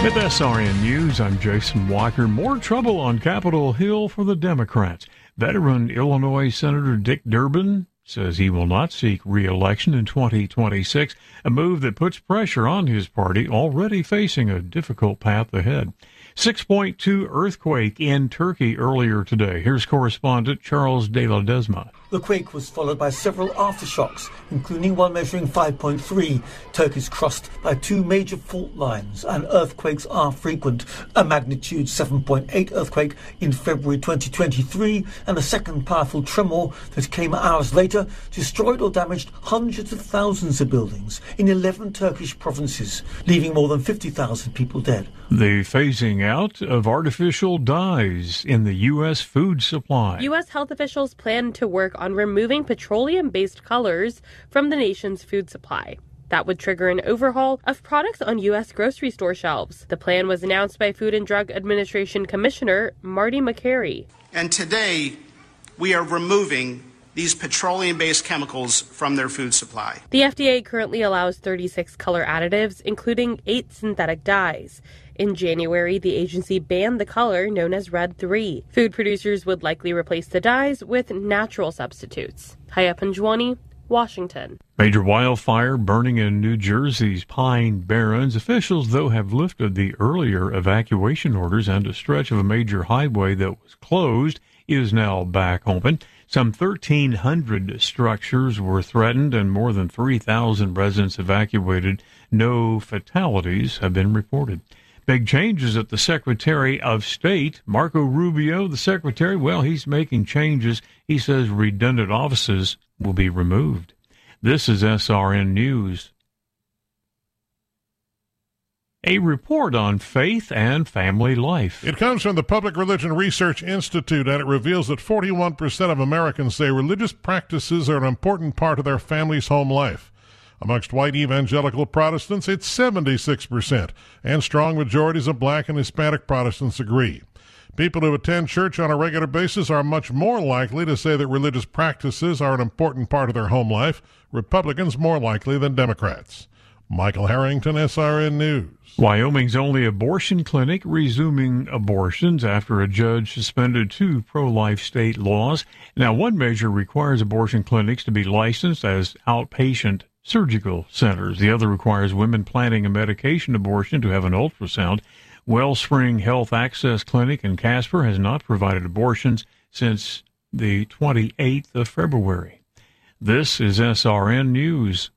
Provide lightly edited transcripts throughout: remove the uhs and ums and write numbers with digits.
With SRN News, I'm Jason Walker. More trouble on Capitol Hill for the Democrats. Veteran Illinois Senator Dick Durbin says he will not seek re-election in 2026, a move that puts pressure on his party, already facing a difficult path ahead. 6.2 earthquake in Turkey earlier today. Here's correspondent Charles de la Desma. The quake was followed by several aftershocks, including one measuring 5.3. Turkey is crossed by two major fault lines, and earthquakes are frequent. A magnitude 7.8 earthquake in February 2023, and a second powerful tremor that came hours later destroyed or damaged hundreds of thousands of buildings in 11 Turkish provinces, leaving more than 50,000 people dead. The phasing out of artificial dyes in the U.S. food supply. U.S. health officials plan to work on removing petroleum-based colors from the nation's food supply. That would trigger an overhaul of products on U.S. grocery store shelves. The plan was announced by Food and Drug Administration Commissioner Marty Makary. And today, we are removing these petroleum-based chemicals from their food supply. The FDA currently allows 36 color additives, including 8 synthetic dyes. In January, the agency banned the color known as Red 3. Food producers would likely replace the dyes with natural substitutes. Haya Panjwani, Washington. Major wildfire burning in New Jersey's Pine Barrens. Officials, though, have lifted the earlier evacuation orders, and a stretch of a major highway that was closed is now back open. Some 1,300 structures were threatened and more than 3,000 residents evacuated. No fatalities have been reported. Big changes at the Secretary of State. Marco Rubio, the Secretary, well, he's making changes. He says redundant offices will be removed. This is SRN News. A report on faith and family life. It comes from the Public Religion Research Institute, and it reveals that 41% of Americans say religious practices are an important part of their family's home life. Amongst white evangelical Protestants, it's 76%, and strong majorities of black and Hispanic Protestants agree. People who attend church on a regular basis are much more likely to say that religious practices are an important part of their home life. Republicans more likely than Democrats. Michael Harrington, SRN News. Wyoming's only abortion clinic resuming abortions after a judge suspended 2 pro-life state laws. Now, one measure requires abortion clinics to be licensed as outpatient surgical centers. The other requires women planning a medication abortion to have an ultrasound. Wellspring Health Access Clinic in Casper has not provided abortions since the 28th of February. This is SRN News.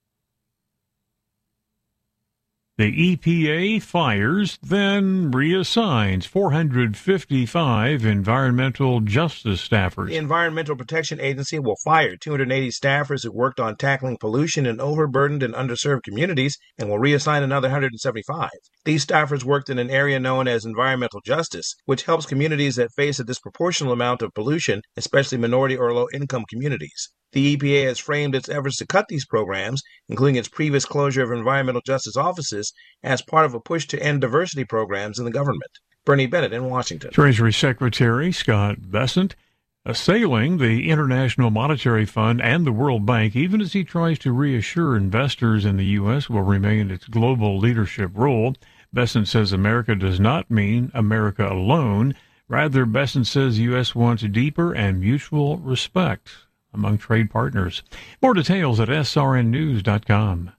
The EPA fires, then reassigns 455 environmental justice staffers. The Environmental Protection Agency will fire 280 staffers who worked on tackling pollution in overburdened and underserved communities and will reassign another 175. These staffers worked in an area known as environmental justice, which helps communities that face a disproportionate amount of pollution, especially minority or low-income communities. The EPA has framed its efforts to cut these programs, including its previous closure of environmental justice offices, as part of a push to end diversity programs in the government. Bernie Bennett in Washington. Treasury Secretary Scott Bessent assailing the International Monetary Fund and the World Bank, even as he tries to reassure investors in the U.S. will remain its global leadership role. Bessent says America does not mean America alone. Rather, Bessent says the U.S. wants deeper and mutual respect among trade partners. More details at srnnews.com.